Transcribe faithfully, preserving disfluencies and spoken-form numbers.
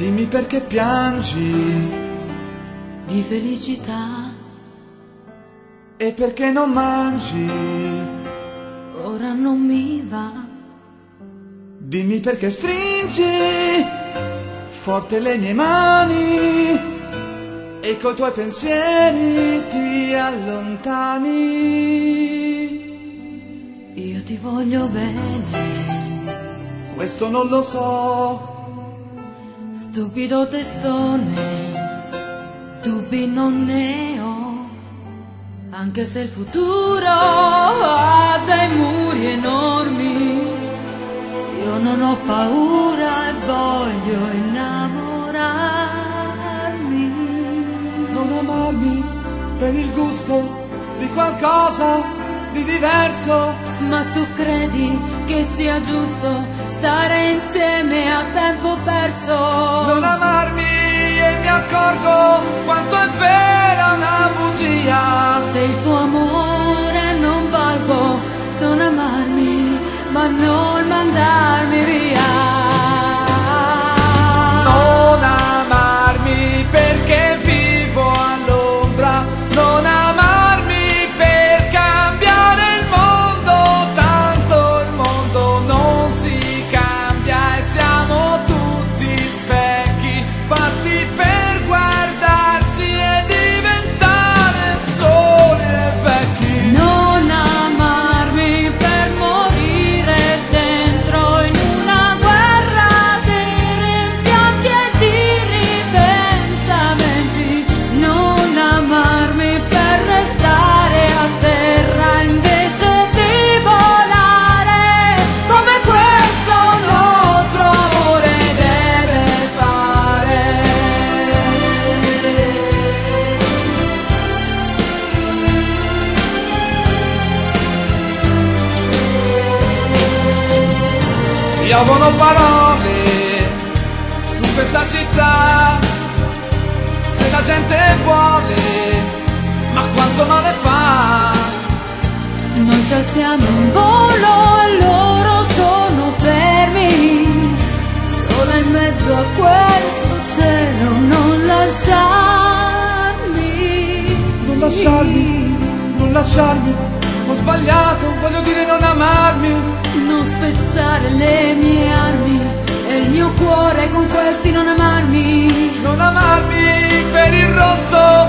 Dimmi perché piangi di felicità e perché non mangi. Ora non mi va. Dimmi perché stringi forte le mie mani e coi tuoi pensieri ti allontani. Io ti voglio bene, questo non lo so. Stupido testone, dubbi non ne ho, anche se il futuro ha dei muri enormi. Io non ho paura e voglio innamorarmi. Non amarmi per il gusto di qualcosa di diverso. Ma tu credi che sia giusto stare insieme a tempo perso? Non amarmi e mi accorgo quanto è vera una bugia. Se il tuo amore non valgo, non amarmi, ma non mandarmi via. Non amarmi perché vivo all'ombra. Non amarmi per cambiare il mondo. Tanto il mondo non si cambia e siamo tutti specchi fatti per guardarsi e diventare soli e vecchi. Non amarmi per morire dentro in una guerra di rimpianti e di ripensamenti. Non amarmi per restare a terra invece di volare, come questo nostro amore deve fare. Piovono parole su questa città, se la gente vuole, ma quanto male fa. Noi ci alziamo in volo e loro sono fermi, solo in mezzo a questo cielo. Non lasciarmi, Non lasciarmi, non lasciarmi, ho sbagliato, voglio dire non amarmi. non spezzare le mie armi e il mio cuore con questi non amarmi. Non amarmi per il rosso